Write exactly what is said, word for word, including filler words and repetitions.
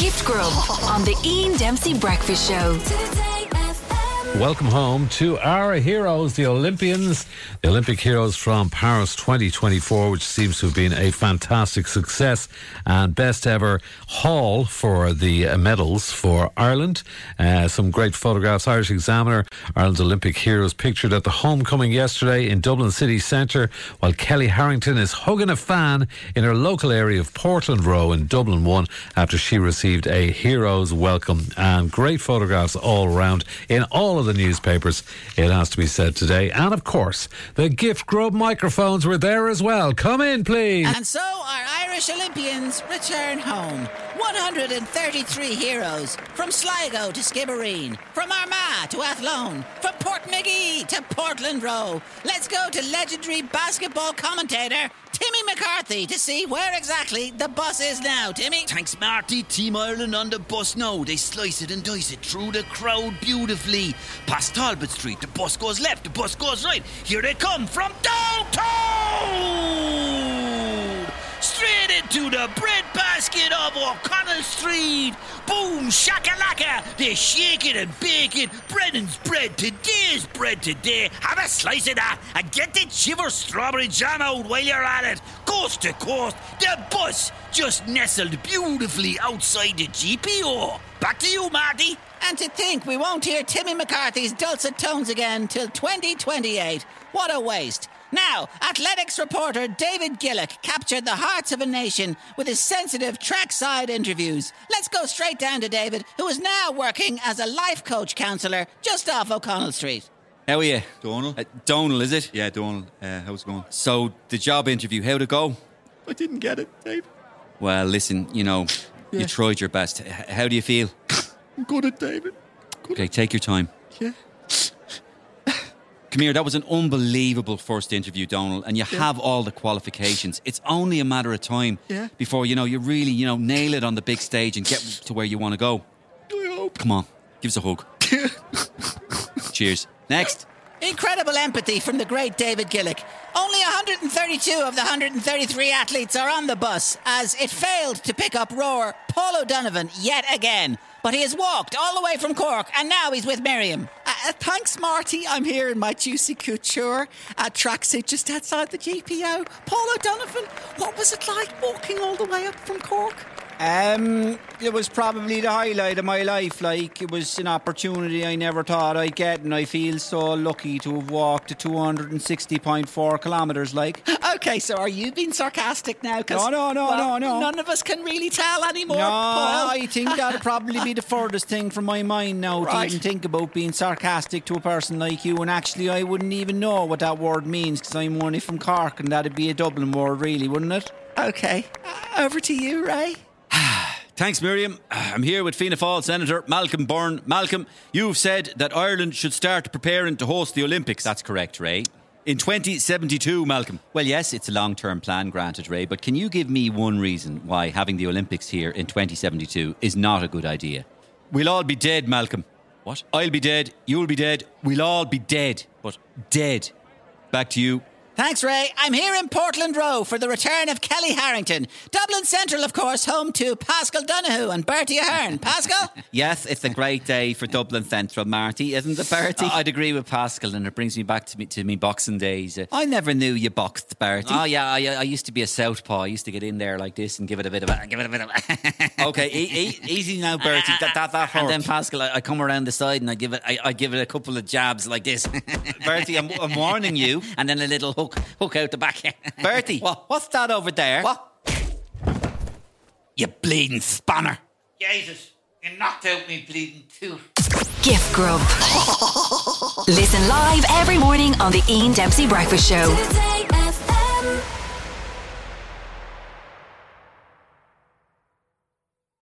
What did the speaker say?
Gift Grub on the Ian Dempsey Breakfast Show. Welcome home to our heroes, the Olympians, the Olympic heroes from Paris twenty twenty-four, which seems to have been a fantastic success and best ever haul for the uh, medals for Ireland. Uh, some great photographs. Irish Examiner, Ireland's Olympic heroes pictured at the homecoming yesterday in Dublin City Centre, while Kelly Harrington is hugging a fan in her local area of Portland Row in Dublin one after she received a hero's welcome. And great photographs all around in all of the newspapers, it has to be said today. And of course, the Gift Grub microphones were there as well. Come in, please. And so our Irish Olympians return home. one hundred thirty-three heroes, from Sligo to Skibbereen, from Armagh to Athlone, from Portmagee to Portland Row. Let's go to legendary basketball commentator Timmy McCarthy to see where exactly the bus is now. Timmy? Thanks, Marty. Team Ireland on the bus now. They slice it and dice it through the crowd beautifully. Past Talbot Street, the bus goes left, the bus goes right. Here they come from downtown! Straight into the bread basket of O'Connell Street. Boom, shakalaka. They shake it and bake it. Brennan's bread today's bread today. Have a slice of that and get the Chiver strawberry jam out while you're at it. Coast to coast, the bus just nestled beautifully outside the G P O. Back to you, Marty. And to think we won't hear Timmy McCarthy's dulcet tones again till twenty twenty-eight. What a waste. Now, athletics reporter David Gillick captured the hearts of a nation with his sensitive trackside interviews. Let's go straight down to David, who is now working as a life coach counsellor just off O'Connell Street. How are you? Donal. Uh, Donal, is it? Yeah, Donal. Uh, how's it going? So, the job interview, how'd it go? I didn't get it, Dave. Well, listen, you know, Yeah. you tried your best. H- How do you feel? I'm good at David. Good. Okay, take your time. Yeah. Come here, that was an unbelievable first interview, Donal, and you Yeah. have all the qualifications. It's only a matter of time Yeah. before, you know, you really, you know, nail it on the big stage and get to where you want to go. I hope. Come on, give us a hug. Cheers. Next. Incredible empathy from the great David Gillick. Only one hundred thirty-two of the one hundred thirty-three athletes are on the bus, as it failed to pick up rower Paul O'Donovan yet again. But he has walked all the way from Cork, and now he's with Miriam. Uh, uh, thanks, Marty. I'm here in my Juicy Couture uh, tracksuit just outside the G P O. Paul O'Donovan, what was it like walking all the way up from Cork? Um, it was probably the highlight of my life. Like, it was an opportunity I never thought I'd get, and I feel so lucky to have walked the two hundred sixty point four kilometres, like. Okay, so are you being sarcastic now? 'Cause, No, no, no, well, no, no. None of us can really tell anymore, No, Paul. I think that'd probably be the furthest thing from my mind now Right. to even think about being sarcastic to a person like you. And actually, I wouldn't even know what that word means, because I'm only from Cork, and that'd be a Dublin word, really, wouldn't it? Okay, uh, over to you, Ray. Thanks, Miriam. I'm here with Fianna Fáil Senator Malcolm Byrne. Malcolm, you've said that Ireland should start preparing to host the Olympics. That's correct, Ray. In twenty seventy-two, Malcolm. Well, yes, it's a long-term plan, granted, Ray, but can you give me one reason why having the Olympics here in twenty seventy-two is not a good idea? We'll all be dead, Malcolm. What? I'll be dead, you'll be dead, we'll all be dead. But Dead. Back to you. Thanks, Ray. I'm here in Portland Row for the return of Kelly Harrington. Dublin Central, of course, home to Pascal Donoghue and Bertie Ahern. Pascal? yes, it's a great day for Dublin Central, Marty, isn't it, Bertie? I'd agree with Pascal, and it brings me back to me, to me boxing days. Uh, I never knew you boxed, Bertie. Oh, yeah, I, I used to be a southpaw. I used to get in there like this and give it a bit of a... Give it a bit of a Okay, e- e- easy now, Bertie. That, that, that hurt. And then, Pascal, I, I come around the side and I give it I, I give it a couple of jabs like this. Bertie, I'm, I'm warning you. And then a little hook hook out the back. Bertie, what? what's that over there? What? You bleeding spanner. Jesus, you knocked out me bleeding tooth. Gift Grub. Listen live every morning on the Ian Dempsey Breakfast Show.